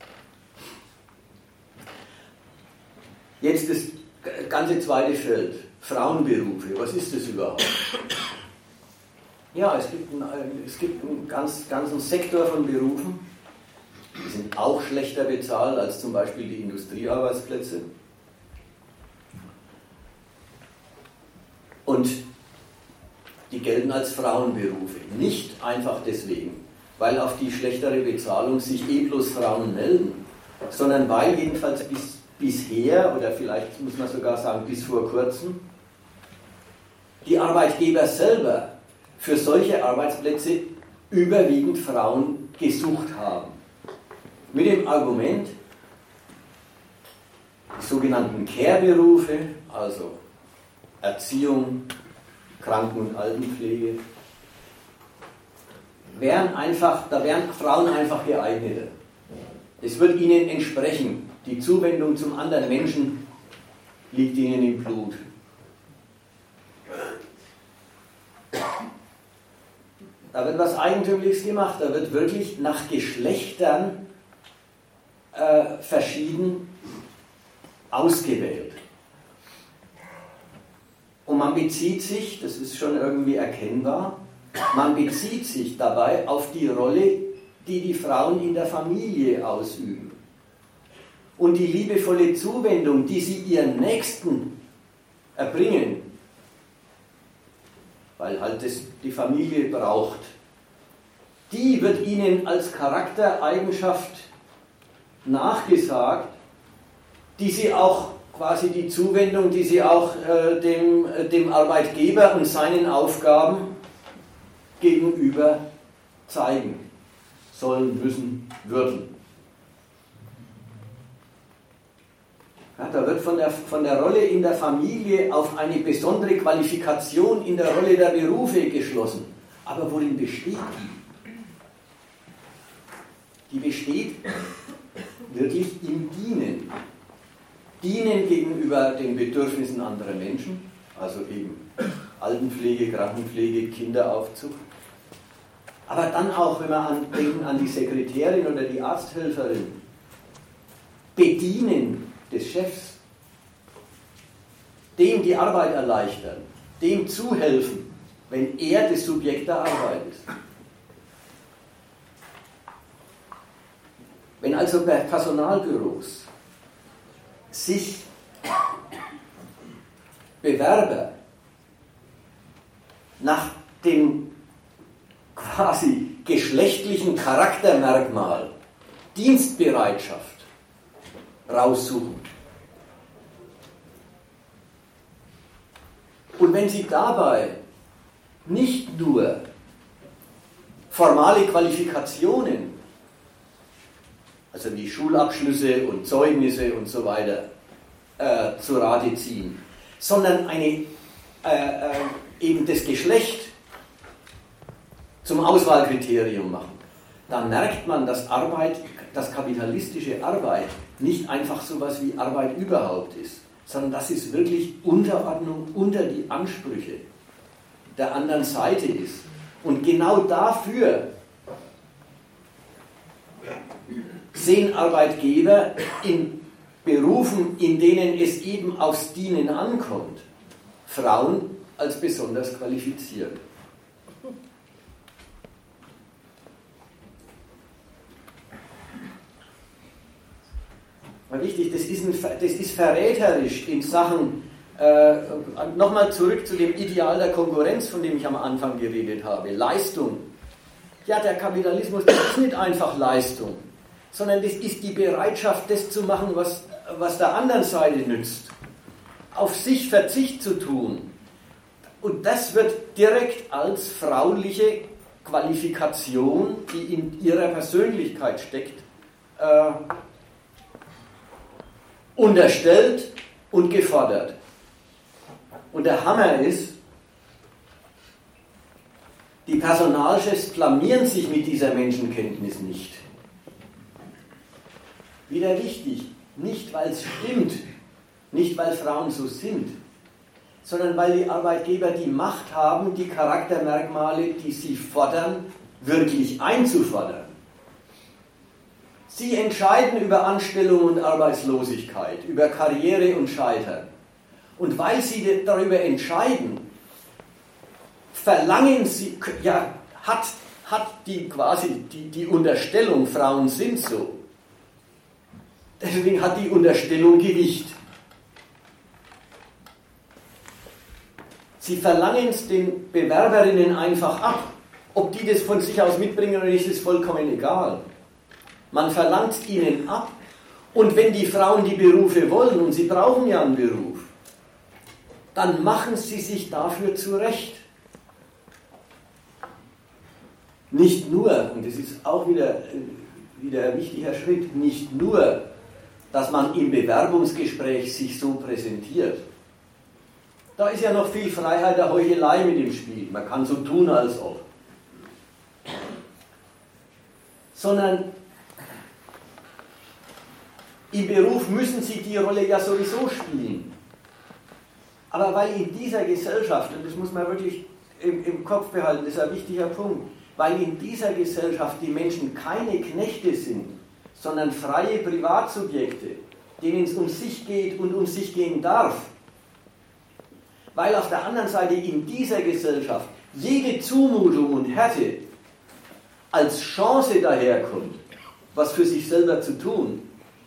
Jetzt das ganze zweite Feld, Frauenberufe. Was ist das überhaupt? Ja, es gibt einen ganzen Sektor von Berufen, die sind auch schlechter bezahlt als zum Beispiel die Industriearbeitsplätze. Und die gelten als Frauenberufe. Nicht einfach deswegen, weil auf die schlechtere Bezahlung sich bloß Frauen melden, sondern weil jedenfalls bisher, oder vielleicht muss man sogar sagen bis vor kurzem, die Arbeitgeber selber für solche Arbeitsplätze überwiegend Frauen gesucht haben. Mit dem Argument, die sogenannten Care-Berufe, also Erziehung, Kranken- und Altenpflege, da wären Frauen einfach geeigneter. Es wird ihnen entsprechen. Die Zuwendung zum anderen Menschen liegt ihnen im Blut. Da wird was Eigentümliches gemacht. Da wird wirklich nach Geschlechtern verschieden ausgewählt. Und man bezieht sich, das ist schon irgendwie erkennbar, man bezieht sich dabei auf die Rolle, die die Frauen in der Familie ausüben. Und die liebevolle Zuwendung, die sie ihren Nächsten erbringen, weil halt das die Familie braucht, die wird ihnen als Charaktereigenschaft nachgesagt, die sie auch quasi die Zuwendung, die sie auch dem Arbeitgeber und seinen Aufgaben gegenüber zeigen sollen, müssen, würden. Ja, da wird von der Rolle in der Familie auf eine besondere Qualifikation in der Rolle der Berufe geschlossen. Aber worin besteht die? Die besteht wirklich im Dienen. Dienen gegenüber den Bedürfnissen anderer Menschen, also eben Altenpflege, Krankenpflege, Kinderaufzucht. Aber dann auch, wenn wir denken an die Sekretärin oder die Arzthelferin, Bedienen des Chefs. dem die Arbeit erleichtern, dem zuhelfen, wenn er das Subjekt der Arbeit ist. Wenn also bei Personalbüros sich Bewerber nach dem quasi geschlechtlichen Charaktermerkmal Dienstbereitschaft raussuchen. Und wenn Sie dabei nicht nur formale Qualifikationen, also wie Schulabschlüsse und Zeugnisse und so weiter, zu Rate ziehen, sondern eben das Geschlecht zum Auswahlkriterium machen, dann merkt man, dass kapitalistische Arbeit nicht einfach so etwas wie Arbeit überhaupt ist, sondern dass es wirklich Unterordnung unter die Ansprüche der anderen Seite ist. Und genau dafür sehen Arbeitgeber in Berufen, in denen es eben aufs Dienen ankommt, Frauen als besonders qualifiziert. Richtig, das ist verräterisch in Sachen, nochmal zurück zu dem Ideal der Konkurrenz, von dem ich am Anfang geredet habe, Leistung. Ja, der Kapitalismus, das ist nicht einfach Leistung, sondern das ist die Bereitschaft, das zu machen, was der anderen Seite nützt. Auf sich Verzicht zu tun. Und das wird direkt als frauliche Qualifikation, die in ihrer Persönlichkeit steckt, unterstellt und gefordert. Und der Hammer ist, die Personalchefs blamieren sich mit dieser Menschenkenntnis nicht. Wieder wichtig, nicht weil es stimmt, nicht weil Frauen so sind, sondern weil die Arbeitgeber die Macht haben, die Charaktermerkmale, die sie fordern, wirklich einzufordern. Sie entscheiden über Anstellung und Arbeitslosigkeit, über Karriere und Scheitern. Und weil sie darüber entscheiden, verlangen sie, ja, hat die quasi die Unterstellung, Frauen sind so. Deswegen hat die Unterstellung Gewicht. Sie verlangen es den Bewerberinnen einfach ab. Ob die das von sich aus mitbringen oder nicht, ist vollkommen egal. Man verlangt es ihnen ab. Und wenn die Frauen die Berufe wollen, und sie brauchen ja einen Beruf, dann machen sie sich dafür zurecht. Nicht nur, und das ist auch wieder ein wichtiger Schritt, nicht nur, dass man im Bewerbungsgespräch sich so präsentiert. Da ist ja noch viel Freiheit der Heuchelei mit im Spiel. Man kann so tun, als ob. Sondern im Beruf müssen sie die Rolle ja sowieso spielen. Aber weil in dieser Gesellschaft, und das muss man wirklich im Kopf behalten, das ist ein wichtiger Punkt, weil in dieser Gesellschaft die Menschen keine Knechte sind, sondern freie Privatsubjekte, denen es um sich geht und um sich gehen darf. Weil auf der anderen Seite in dieser Gesellschaft jede Zumutung und Härte als Chance daherkommt, was für sich selber zu tun.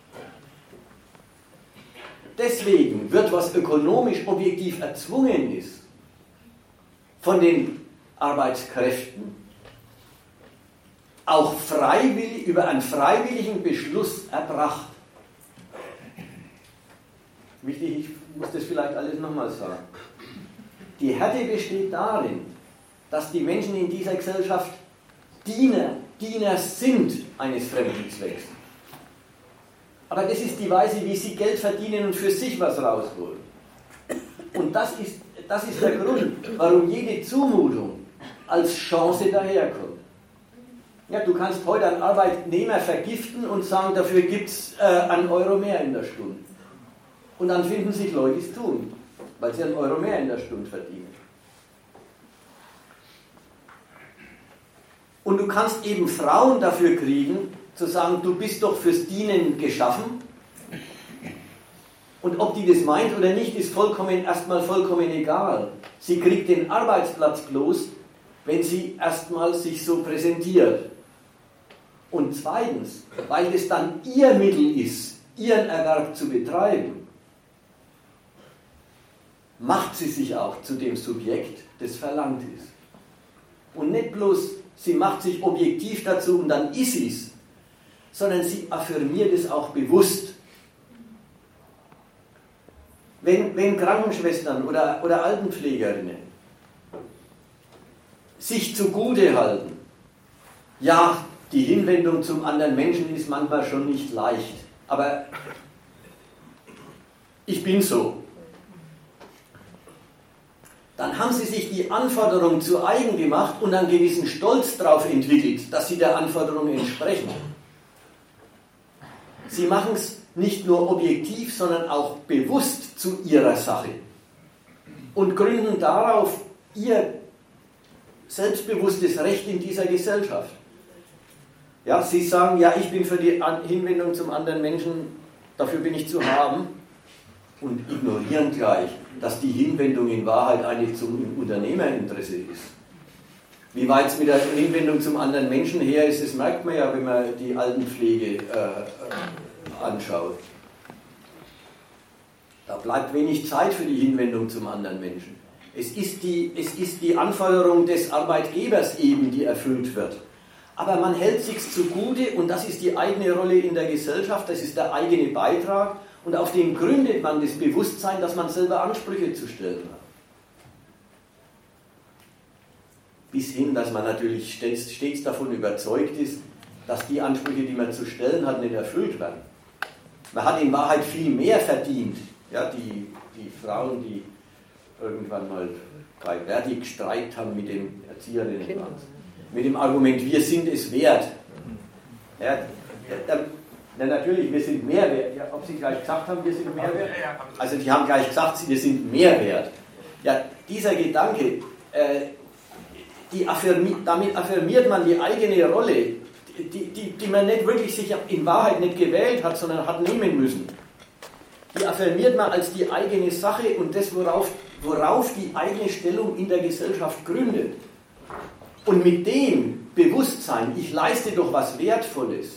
Deswegen wird, was ökonomisch objektiv erzwungen ist, von den Arbeitskräften auch freiwillig, über einen freiwilligen Beschluss erbracht. Wichtig, ich muss das vielleicht alles nochmal sagen. Die Härte besteht darin, dass die Menschen in dieser Gesellschaft Diener sind eines fremden Zwecks. Aber das ist die Weise, wie sie Geld verdienen und für sich was rausholen. Und das ist der Grund, warum jede Zumutung als Chance daherkommt. Ja, du kannst heute einen Arbeitnehmer vergiften und sagen, dafür gibt es einen Euro mehr in der Stunde. Und dann finden sich Leute, die es tun, weil sie einen Euro mehr in der Stunde verdienen. Und du kannst eben Frauen dafür kriegen, zu sagen, du bist doch fürs Dienen geschaffen. Und ob die das meint oder nicht, ist erstmal vollkommen egal. Sie kriegt den Arbeitsplatz bloß, wenn sie erstmal sich so präsentiert. Und zweitens, weil es dann ihr Mittel ist, ihren Erwerb zu betreiben, macht sie sich auch zu dem Subjekt, das verlangt ist. Und nicht bloß, sie macht sich objektiv dazu und dann ist sie es, sondern sie affirmiert es auch bewusst. Wenn Krankenschwestern oder Altenpflegerinnen sich zugute halten, ja, die Hinwendung zum anderen Menschen ist manchmal schon nicht leicht, aber ich bin so. Dann haben sie sich die Anforderung zu eigen gemacht und einen gewissen Stolz darauf entwickelt, dass sie der Anforderung entsprechen. Sie machen es nicht nur objektiv, sondern auch bewusst zu ihrer Sache und gründen darauf ihr selbstbewusstes Recht in dieser Gesellschaft. Ja, sie sagen, ja, ich bin für die Hinwendung zum anderen Menschen, dafür bin ich zu haben, und ignorieren gleich, dass die Hinwendung in Wahrheit eigentlich zum Unternehmerinteresse ist. Wie weit es mit der Hinwendung zum anderen Menschen her ist, das merkt man ja, wenn man die Altenpflege anschaut. Da bleibt wenig Zeit für die Hinwendung zum anderen Menschen. Es ist die Anforderung des Arbeitgebers eben, die erfüllt wird. Aber man hält sich zugute, und das ist die eigene Rolle in der Gesellschaft, das ist der eigene Beitrag, und auf den gründet man das Bewusstsein, dass man selber Ansprüche zu stellen hat. Bis hin, dass man natürlich stets davon überzeugt ist, dass die Ansprüche, die man zu stellen hat, nicht erfüllt werden. Man hat in Wahrheit viel mehr verdient. Ja, die Frauen, die irgendwann mal bei Verdi gestreikt haben mit den Erzieherinnen, mit dem Argument, wir sind es wert. Ja, natürlich, wir sind mehr wert. Ja, ob Sie gleich gesagt haben, wir sind mehr wert? Also die haben gleich gesagt, wir sind mehr wert. Ja, dieser Gedanke, damit affirmiert man die eigene Rolle, die man nicht wirklich sich in Wahrheit nicht gewählt hat, sondern hat nehmen müssen. Die affirmiert man als die eigene Sache und das, worauf die eigene Stellung in der Gesellschaft gründet. Und mit dem Bewusstsein, ich leiste doch was Wertvolles,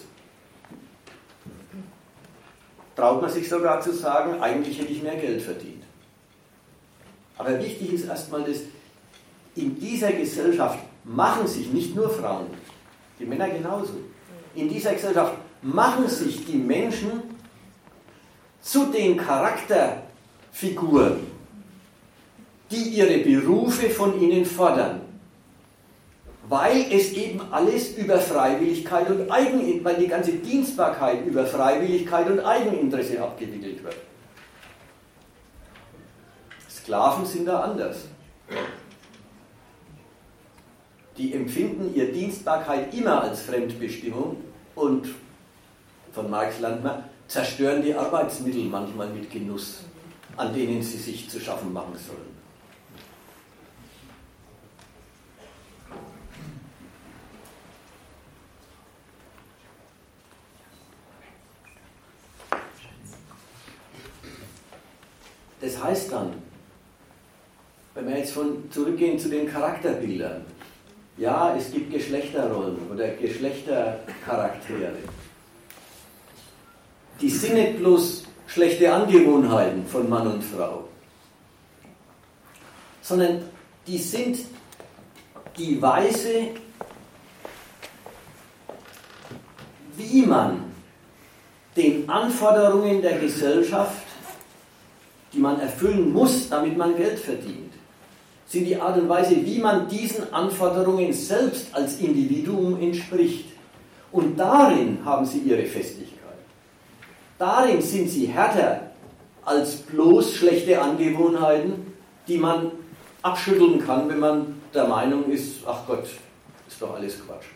traut man sich sogar zu sagen, eigentlich hätte ich mehr Geld verdient. Aber wichtig ist erstmal, dass in dieser Gesellschaft machen sich nicht nur Frauen, die Männer genauso, in dieser Gesellschaft machen sich die Menschen zu den Charakterfiguren, die ihre Berufe von ihnen fordern. Weil es eben alles über Freiwilligkeit und Eigeninteresse, weil die ganze Dienstbarkeit über Freiwilligkeit und Eigeninteresse abgewickelt wird. Sklaven sind da anders. Die empfinden ihre Dienstbarkeit immer als Fremdbestimmung und, von Marx lernt man, zerstören die Arbeitsmittel manchmal mit Genuss, an denen sie sich zu schaffen machen sollen. Das heißt dann, wenn wir jetzt zurückgehen zu den Charakterbildern, ja, es gibt Geschlechterrollen oder Geschlechtercharaktere. Die sind nicht bloß schlechte Angewohnheiten von Mann und Frau, sondern die sind die Weise, wie man den Anforderungen der Gesellschaft, die man erfüllen muss, damit man Geld verdient, sind die Art und Weise, wie man diesen Anforderungen selbst als Individuum entspricht. Und darin haben sie ihre Festigkeit. Darin sind sie härter als bloß schlechte Angewohnheiten, die man abschütteln kann, wenn man der Meinung ist, ach Gott, ist doch alles Quatsch.